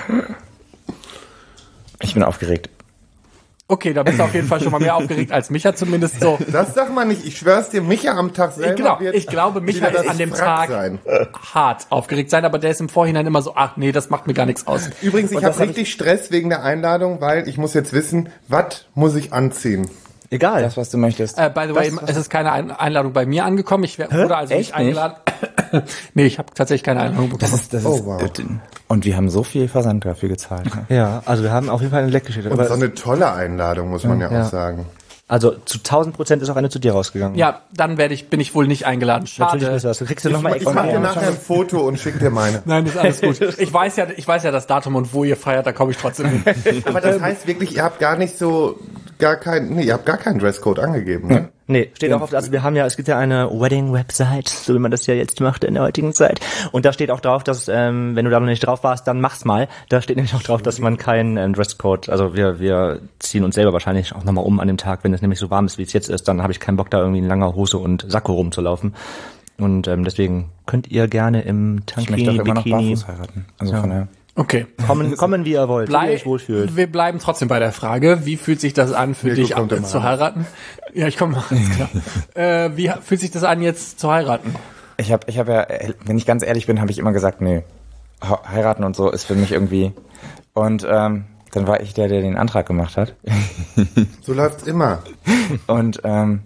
ich bin aufgeregt. Okay, da bist du auf jeden Fall schon mal mehr aufgeregt als Micha zumindest so. Das sag mal nicht. Ich schwör's dir, Micha am Tag selber Genau, wird ich glaube, Micha wieder ist an dem Frack Tag sein. hart aufgeregt sein, aber der ist im Vorhinein immer so, ach nee, das macht mir gar nichts aus. Übrigens, ich Und habe das hab richtig Stress wegen der Einladung, weil ich muss jetzt wissen, was muss ich anziehen? Egal. Das, was du möchtest. Äh, by the way, Das- es ist keine Ein- Einladung bei mir angekommen. Ich wär, wurde also nicht Echt nicht? eingeladen. nee, ich habe tatsächlich keine Einladung bekommen. Das ist, das Oh, ist, wow. äh, und wir haben so viel Versand dafür gezahlt. Ne? Ja, also wir haben auf jeden Fall eine Leckgeschichte. Und so eine tolle Einladung, muss man ja, Ja. auch sagen. Also zu tausend Prozent ist auch eine zu dir rausgegangen. Ja, dann werde ich, bin ich wohl nicht eingeladen. Natürlich Schade. bist du das. Du kriegst du nochmal Ich mache dir extra. nachher ein Foto und schick dir meine. Nein, ist alles gut. Ich weiß ja, ich weiß ja das Datum und wo ihr feiert, da komme ich trotzdem hin. Aber das heißt wirklich, ihr habt gar nicht so, gar kein, nee, ihr habt gar keinen Dresscode angegeben, ne? Nee, steht auch auf, also wir haben ja, es gibt ja eine Wedding-Website, so wie man das ja jetzt macht in der heutigen Zeit. Und da steht auch drauf, dass, ähm, wenn du da noch nicht drauf warst, dann mach's mal. Da steht nämlich auch drauf, dass man keinen ähm, Dresscode, also wir, wir ziehen uns selber wahrscheinlich auch nochmal um an dem Tag, wenn es nämlich so warm ist, wie es jetzt ist, dann habe ich keinen Bock, da irgendwie in langer Hose und Sakko rumzulaufen. Und ähm, deswegen könnt ihr gerne im Ich möchte Tankini, auch immer noch Bikini barfuß heiraten. Also von daher. Okay. kommen, kommen, wie ihr wollt, wie ihr Blei euch wohlfühlt. wir bleiben trotzdem bei der Frage, wie fühlt sich das an für Mirko dich kommt äh, immer zu an. heiraten? Ja, ich komme, alles klar. äh, wie ha- fühlt sich das an, jetzt zu heiraten? Ich habe ich hab ja, wenn ich ganz ehrlich bin, habe ich immer gesagt, nee, he- heiraten und so ist für mich irgendwie Und ähm, dann war ich der, der den Antrag gemacht hat. So läuft's immer. Und ähm,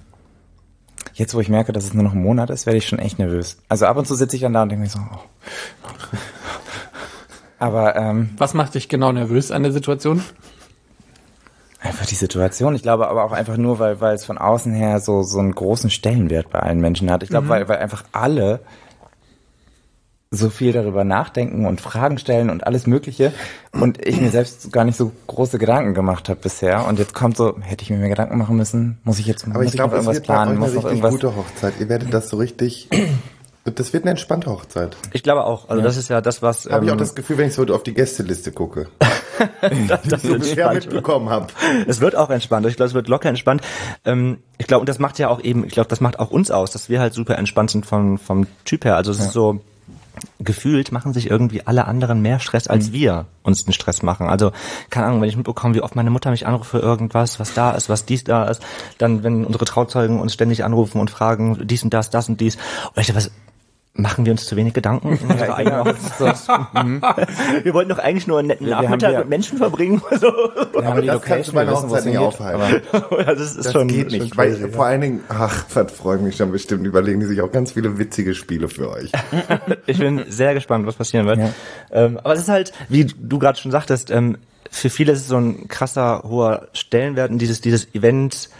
jetzt, wo ich merke, dass es nur noch ein Monat ist, werde ich schon echt nervös. Also ab und zu sitze ich dann da und denke mir so, oh. Aber ähm, Was macht dich genau nervös an der Situation? einfach die Situation. Ich glaube aber auch einfach nur, weil weil es von außen her so so einen großen Stellenwert bei allen Menschen hat. Ich glaube, mhm. weil weil einfach alle so viel darüber nachdenken und Fragen stellen und alles Mögliche und ich mir selbst gar nicht so große Gedanken gemacht habe bisher und jetzt kommt so, hätte ich mir mehr Gedanken machen müssen, muss ich jetzt Aber muss ich glaube, noch es irgendwas wird bei planen, euch muss eine noch richtig irgendwas gute Hochzeit. Ihr werdet das so richtig, das wird eine entspannte Hochzeit. Ich glaube auch. Also ja. das ist ja das, was... Habe ähm, ich auch das Gefühl, wenn ich so auf die Gästeliste gucke. das, das so bisher mitbekommen habe. Es wird auch entspannt. Ich glaube, es wird locker entspannt. Ähm, ich glaube, und das macht ja auch eben, ich glaube, das macht auch uns aus, dass wir halt super entspannt sind vom, vom Typ her. Also es ja. ist so... Gefühlt machen sich irgendwie alle anderen mehr Stress, als mhm. wir uns den Stress machen. Also, keine Ahnung, wenn ich mitbekomme, wie oft meine Mutter mich anruft für irgendwas, was da ist, was dies da ist, dann, wenn unsere Trauzeugen uns ständig anrufen und fragen, dies und das, das und dies. Und ich dachte, was, machen wir uns zu wenig Gedanken? Ja, genau. Wir wollten doch eigentlich nur einen netten wir, wir Nachmittag ja, mit Menschen verbringen. So. Wir haben aber die das Location, kannst du bei einer wissen, Hochzeit nicht aufhalten. Ja, das ist Das schon, geht nicht, schon weil crazy, vor ja. allen Dingen, ach, das freut mich schon bestimmt, überlegen die sich auch ganz viele witzige Spiele für euch. Ich bin sehr gespannt, was passieren wird. Ja. Ähm, aber es ist halt, wie du gerade schon sagtest, ähm, für viele ist es so ein krasser, hoher Stellenwert in dieses, dieses Event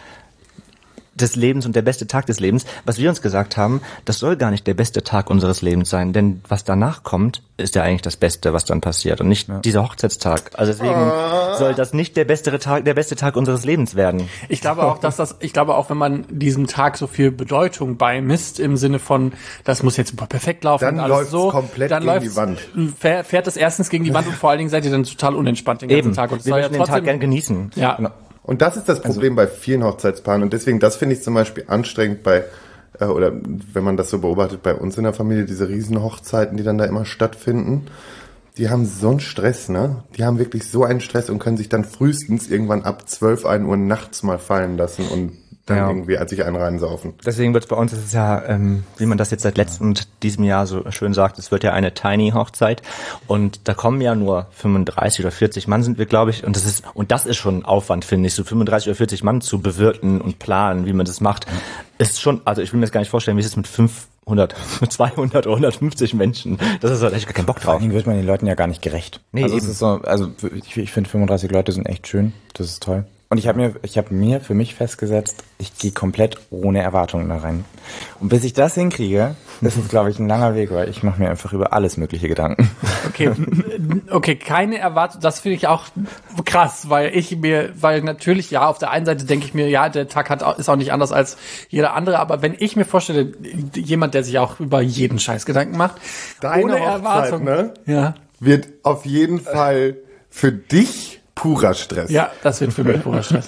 des Lebens und der beste Tag des Lebens. Was wir uns gesagt haben, das soll gar nicht der beste Tag unseres Lebens sein, denn was danach kommt, ist ja eigentlich das Beste, was dann passiert und nicht ja. dieser Hochzeitstag. Also deswegen oh. soll das nicht der beste Tag, der beste Tag unseres Lebens werden. Ich glaube auch, dass das, ich glaube auch, wenn man diesem Tag so viel Bedeutung beimisst im Sinne von, das muss jetzt super perfekt laufen, dann alles läuft's so, komplett dann gegen die Wand. Fährt, fährt es erstens gegen die Wand und vor allen Dingen seid ihr dann total unentspannt den ganzen Eben. Tag. Und wir möchten ja den Tag gern genießen. Ja. Genau. Und das ist das Problem also, bei vielen Hochzeitspaaren und deswegen, das finde ich zum Beispiel anstrengend bei, äh, oder wenn man das so beobachtet bei uns in der Familie, diese riesen Hochzeiten, die dann da immer stattfinden, die haben so einen Stress, ne? Die haben wirklich so einen Stress und können sich dann frühestens irgendwann ab zwölf, ein Uhr nachts mal fallen lassen und dann ja. irgendwie als sich einen reinsaufen. Deswegen wird es bei uns, das ist ja, ähm, wie man das jetzt seit letztem und diesem Jahr so schön sagt, es wird ja eine Tiny-Hochzeit und da kommen ja nur fünfunddreißig oder vierzig Mann sind wir, glaube ich, und das ist und das ist schon Aufwand, finde ich, so fünfunddreißig oder vierzig Mann zu bewirten und planen, wie man das macht, ist schon, also ich will mir das gar nicht vorstellen, wie es ist mit fünfhundert, mit zweihundert oder hundertfünfzig Menschen. Das ist halt echt gar keinen Bock drauf. Vor allem wird man den Leuten ja gar nicht gerecht. Nee, also, es ist so, also ich, ich finde fünfunddreißig Leute sind echt schön, das ist toll. Und ich habe mir, ich habe mir für mich festgesetzt, ich gehe komplett ohne Erwartungen da rein. Und bis ich das hinkriege, ist es, glaube ich, ein langer Weg, weil ich mache mir einfach über alles mögliche Gedanken. Okay, okay, keine Erwartung, das finde ich auch krass, weil ich mir, weil natürlich, ja, auf der einen Seite denke ich mir, ja, der Tag hat, ist auch nicht anders als jeder andere, aber wenn ich mir vorstelle, jemand, der sich auch über jeden Scheiß Gedanken macht, deine ohne Hochzeit, Erwartung, ne, ja, wird auf jeden Fall für dich purer Stress. Ja, das wird für mich purer Stress.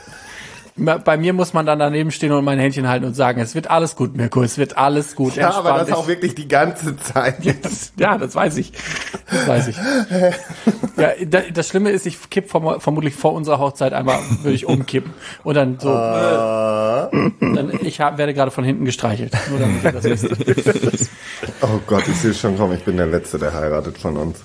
Bei mir muss man dann daneben stehen und mein Händchen halten und sagen, es wird alles gut, Mirko, es wird alles gut. Ja, aber das auch wirklich die ganze Zeit. Ja, das weiß ich. Das weiß ich. Ja, das Schlimme ist, ich kipp vermutlich vor unserer Hochzeit einmal, würde ich umkippen. Und dann so, äh, dann, ich hab, werde gerade von hinten gestreichelt. Nur damit ihr das wisst. Oh Gott, ich sehe schon, komm, ich bin der Letzte, der heiratet von uns.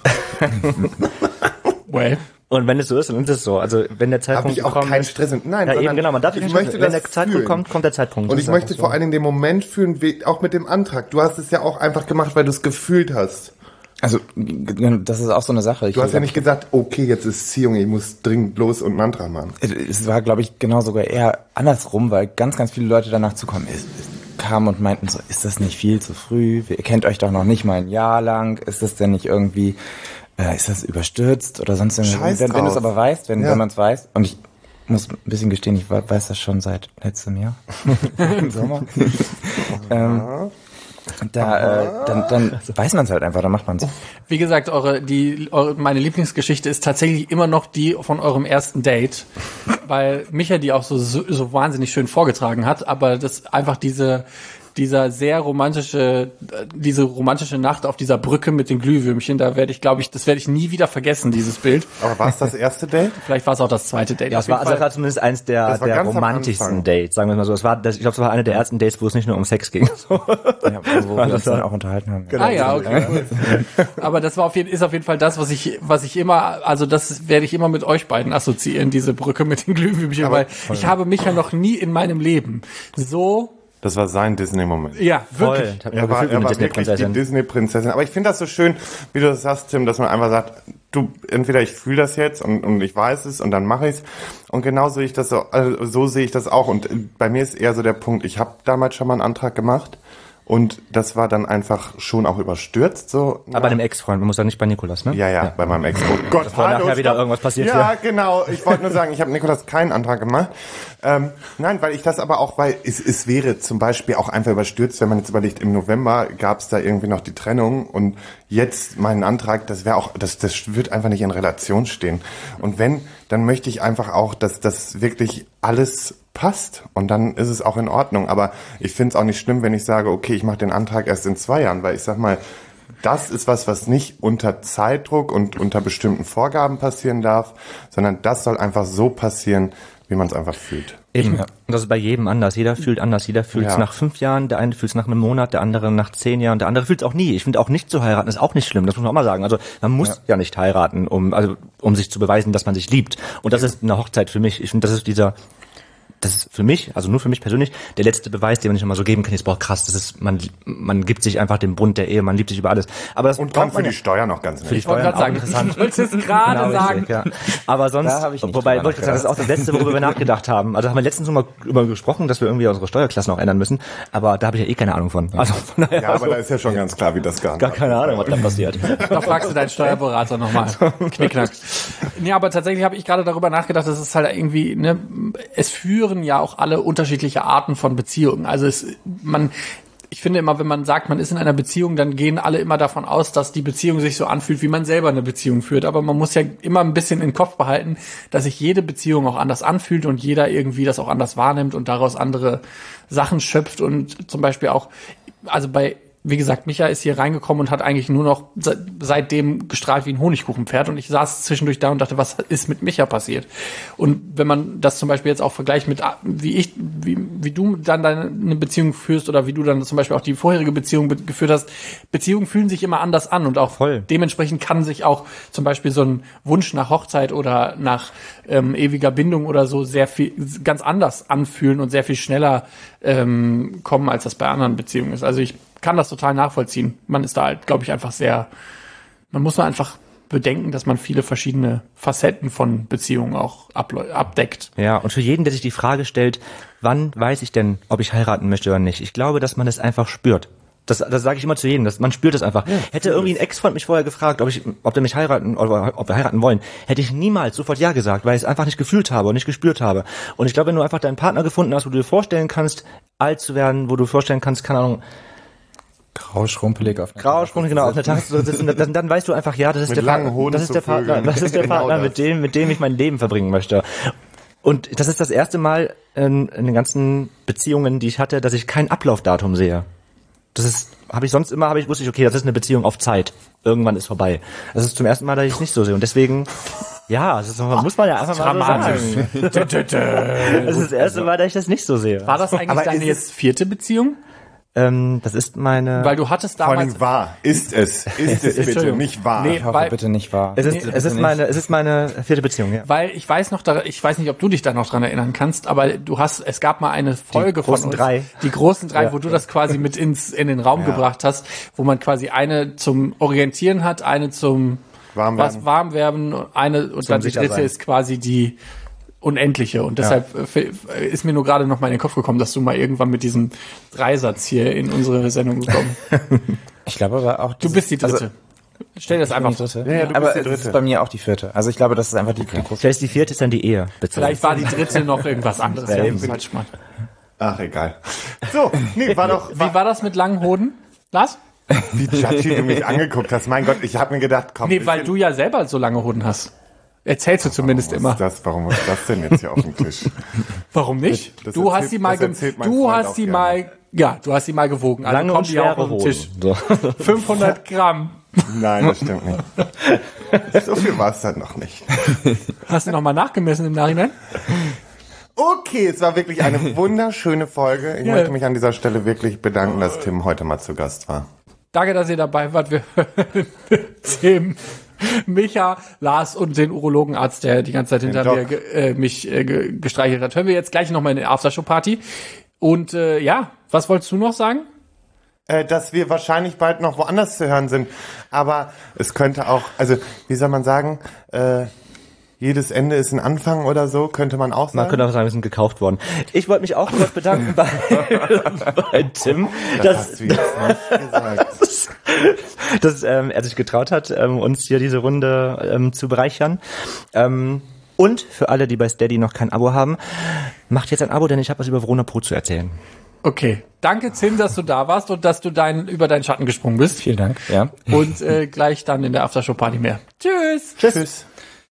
Well. Und wenn es so ist, dann ist es so. Also wenn der Zeitpunkt kommt, habe ich auch keinen Stress. Nein, ja, eben genau. Man darf ich nicht möchte wenn das der Zeitpunkt fühlen. kommt, kommt der Zeitpunkt. Und das ich möchte so. vor allen Dingen den Moment fühlen, wie, auch mit dem Antrag. Du hast es ja auch einfach gemacht, weil du es gefühlt hast. Also das ist auch so eine Sache. Ich du hast ja nicht gesagt, okay, jetzt ist Ziehung, ich muss dringend los und einen Antrag machen. Es war, glaube ich, genau sogar eher andersrum, weil ganz, ganz viele Leute danach zu kommen kamen und meinten so, ist das nicht viel zu früh? Ihr kennt euch doch noch nicht mal ein Jahr lang. Ist das denn nicht irgendwie... ist das überstürzt oder sonst irgendwas? Wenn, wenn du es aber weißt, wenn, ja. wenn man es weiß, und ich muss ein bisschen gestehen, ich weiß das schon seit letztem Jahr, im Sommer, ähm, da, äh, dann, dann weiß man es halt einfach, dann macht man es. Wie gesagt, eure, die, eure, meine Lieblingsgeschichte ist tatsächlich immer noch die von eurem ersten Date, weil Micha die auch so, so, so wahnsinnig schön vorgetragen hat, aber das einfach diese, dieser sehr romantische, diese romantische Nacht auf dieser Brücke mit den Glühwürmchen, da werde ich, glaube ich, das werde ich nie wieder vergessen, dieses Bild. Aber war es das erste Date? Vielleicht war es auch das zweite Date. Ja, Auf es war, jeden also das Fall. war zumindest eins der, Das war der ganz am romantischsten Anfang. Dates, sagen wir mal so. Es war, das, ich glaube, es war eine der ersten Dates, wo es nicht nur um Sex ging. So. Ja, wo wir uns dann auch unterhalten haben. Ah ja, okay, cool. Aber das war auf jeden, ist auf jeden Fall das, was ich, was ich immer, also das werde ich immer mit euch beiden assoziieren, diese Brücke mit den Glühwürmchen, Aber weil ich habe mich ja noch nie in meinem Leben so, Das war sein Disney-Moment. ja, wirklich. Voll. Ich hab mich Er war, gefühlt wie er eine war wirklich die Disney-Prinzessin. Disney-Prinzessin. Aber ich finde das so schön, wie du das sagst, Tim, dass man einfach sagt, du, entweder ich fühle das jetzt und, und ich weiß es und dann mache ich es. Und genau sehe ich das so, also so sehe ich das auch. Und bei mir ist eher so der Punkt, ich habe damals schon mal einen Antrag gemacht und das war dann einfach schon auch überstürzt. So. Aber bei einem Ex-Freund, man muss ja nicht bei Nikolas, ne? Ja, ja, bei meinem Ex. Oh Gott, Bevor nachher wieder irgendwas passiert Ja, hier. genau. Ich wollte nur sagen, ich habe Nikolas keinen Antrag gemacht. Ähm, nein, weil ich das aber auch, weil es, es wäre zum Beispiel auch einfach überstürzt, wenn man jetzt überlegt, im November gab es da irgendwie noch die Trennung und jetzt meinen Antrag, das wäre auch, das, das wird einfach nicht in Relation stehen. Und wenn, dann möchte ich einfach auch, dass das wirklich alles passt und dann ist es auch in Ordnung. Aber ich finde es auch nicht schlimm, wenn ich sage, okay, ich mache den Antrag erst in zwei Jahren, weil ich sag mal, das ist was, was nicht unter Zeitdruck und unter bestimmten Vorgaben passieren darf, sondern das soll einfach so passieren, wie man es einfach fühlt. Eben. Und das ist bei jedem anders. Jeder fühlt anders. Jeder fühlt es Ja. nach fünf Jahren, der eine fühlt es nach einem Monat, der andere nach zehn Jahren, der andere fühlt es auch nie. Ich finde auch nicht zu heiraten ist auch nicht schlimm. Das muss man auch mal sagen. Also man muss ja, ja nicht heiraten, um also um sich zu beweisen, dass man sich liebt. Und das ist eine Hochzeit für mich. Ich finde, das ist dieser Das ist für mich, also nur für mich persönlich, der letzte Beweis, den man nicht immer so geben kann, ist, boah, krass, das ist, man, man gibt sich einfach dem Bund der Ehe, man liebt sich über alles. Aber das Und kann braucht man für die ja- Steuer noch ganz für die nett. wollte Steuern gerade auch sagen, interessant. ich wollte es gerade Genau, sagen. richtig, ja. Aber sonst, Da habe ich nicht wobei, drüber wollte ich sagen, das ist auch das Letzte, worüber wir nachgedacht haben. Also haben wir letztens mal über gesprochen, dass wir irgendwie unsere Steuerklassen auch ändern müssen, aber da habe ich ja eh keine Ahnung von. Also von daher, Ja, aber also, da ist ja schon ganz klar, wie das gar gehandhabt keine Ahnung, was da passiert. Da fragst du deinen Steuerberater nochmal. Knickknack. Nee, aber tatsächlich habe ich gerade darüber nachgedacht, dass es halt irgendwie, ne, es führen ja auch alle unterschiedliche Arten von Beziehungen. Also es, man, ich finde immer, wenn man sagt, man ist in einer Beziehung, dann gehen alle immer davon aus, dass die Beziehung sich so anfühlt, wie man selber eine Beziehung führt. Aber man muss ja immer ein bisschen im Kopf behalten, dass sich jede Beziehung auch anders anfühlt und jeder irgendwie das auch anders wahrnimmt und daraus andere Sachen schöpft und zum Beispiel auch, also bei wie gesagt, Micha ist hier reingekommen und hat eigentlich nur noch se- seitdem gestrahlt wie ein Honigkuchenpferd und ich saß zwischendurch da und dachte, was ist mit Micha passiert? Und wenn man das zum Beispiel jetzt auch vergleicht mit, ah, wie ich, wie, wie du dann deine eine Beziehung führst oder wie du dann zum Beispiel auch die vorherige Beziehung be- geführt hast, Beziehungen fühlen sich immer anders an und auch Voll. dementsprechend kann sich auch zum Beispiel so ein Wunsch nach Hochzeit oder nach ähm, ewiger Bindung oder so sehr viel, ganz anders anfühlen und sehr viel schneller ähm, kommen, als das bei anderen Beziehungen ist. Also ich kann das total nachvollziehen. Man ist da halt, glaube ich, einfach sehr, man muss nur einfach bedenken, dass man viele verschiedene Facetten von Beziehungen auch ableu- abdeckt. Ja, und für jeden, der sich die Frage stellt, wann weiß ich denn, ob ich heiraten möchte oder nicht? Ich glaube, dass man es einfach spürt. Das, das sage ich immer zu jedem, dass man spürt es einfach. Hätte irgendwie ein Ex-Freund mich vorher gefragt, ob ich, ob der mich heiraten oder ob wir heiraten wollen, hätte ich niemals sofort ja gesagt, weil ich es einfach nicht gefühlt habe und nicht gespürt habe. Und ich glaube, wenn du einfach deinen Partner gefunden hast, wo du dir vorstellen kannst, alt zu werden, wo du dir vorstellen kannst, keine Ahnung, Grau, schrumpelig auf einer Grauschwung, genau, auf einer Tasse zu sitzen, dann, dann weißt du einfach, ja, das ist Mit der langen Partner, Hoden das ist zu der Partner, vögeln. das ist der Genau Partner, das. mit dem, mit dem ich mein Leben verbringen möchte. Und das ist das erste Mal in, in den ganzen Beziehungen, die ich hatte, dass ich kein Ablaufdatum sehe. Das ist, habe ich sonst immer, habe ich wusste ich, okay, das ist eine Beziehung auf Zeit. Irgendwann ist vorbei. Das ist zum ersten Mal, dass ich es nicht so sehe. Und deswegen, ja, das ist, muss man ja einfach mal so sagen. Das ist das erste Mal, dass ich das nicht so sehe. War das eigentlich Aber deine ist jetzt vierte Beziehung? Ähm, das ist meine. Weil du hattest Vor allem damals... wahr. Ist es. Ist es bitte, Entschuldigung. nicht wahr. Nee, Ich hoffe, weil- bitte nicht wahr. es ist, Nee, es ist meine, es ist meine vierte Beziehung, ja. Weil ich weiß noch, da, ich weiß nicht, ob du dich da noch dran erinnern kannst, aber du hast, es gab mal eine Folge von großen uns, drei. die großen drei, Ja. wo du das quasi mit ins in den Raum Ja. gebracht hast, wo man quasi eine zum Orientieren hat, eine zum Warmwerden. was warm werden, eine und dann die sicher dritte sein. ist quasi die unendliche und deshalb äh, ist mir nur gerade noch mal in den Kopf gekommen, dass du mal irgendwann mit diesem Dreisatz hier in unsere Sendung gekommen. Ich glaube aber auch... Du bist die dritte. Also, Stell das ich bin einfach die vor. dritte. Ja, ja, du aber bist die es dritte. ist bei mir auch die vierte. Also ich glaube, das ist einfach die, die große... Vielleicht die vierte ist dann die Ehe. Vielleicht war die dritte noch irgendwas anderes. Ja, Ja, eben. falsch gemacht. Ach, egal. So, nee, war doch, Wie war, war das mit langen Hoden? Lars? wie judgy du mich angeguckt hast. Mein Gott, ich habe mir gedacht, komm. Nee, weil bisschen- du ja selber so lange Hoden hast. Erzählst du zumindest warum immer. Ist das, warum ist das denn jetzt hier auf dem Tisch? Warum nicht? Das du erzählt- hast sie mal, das ge- erzählt mein du Freund hast auch sie gerne. mal, ja, du hast sie mal gewogen. Also Lange kommt und die auch schwere auf den Tisch. Hosen. So. fünfhundert Gramm. Nein, das stimmt nicht. So viel war es dann noch nicht. Hast du nochmal nachgemessen im Nachhinein? Okay, es war wirklich eine wunderschöne Folge. Ich Ja. möchte mich an dieser Stelle wirklich bedanken, dass Tim heute mal zu Gast war. Danke, dass ihr dabei wart. Wir Tim, Micha, Lars und den Urologenarzt, der die ganze Zeit hinter Doc. mir ge äh, mich äh, ge gestreichelt hat. Hören wir jetzt gleich nochmal in der Aftershow-Party. Und äh, ja, was wolltest du noch sagen? Äh, dass wir wahrscheinlich bald noch woanders zu hören sind. Aber es könnte auch, also wie soll man sagen, äh, jedes Ende ist ein Anfang oder so, könnte man auch sagen. Man könnte auch sagen, wir sind gekauft worden. Ich wollte mich auch kurz bedanken bei, bei Tim, Das dass, hast du jetzt nicht gesagt. dass ähm, er sich getraut hat, ähm, uns hier diese Runde ähm, zu bereichern. Ähm, und für alle, die bei Steady noch kein Abo haben, macht jetzt ein Abo, denn ich habe was über Verona Pro zu erzählen. Okay. Danke, Tim, dass du da warst und dass du dein, über deinen Schatten gesprungen bist. Vielen Dank. Ja. Und äh, gleich dann in der Aftershow-Party mehr. Tschüss. Tschüss. Tschüss.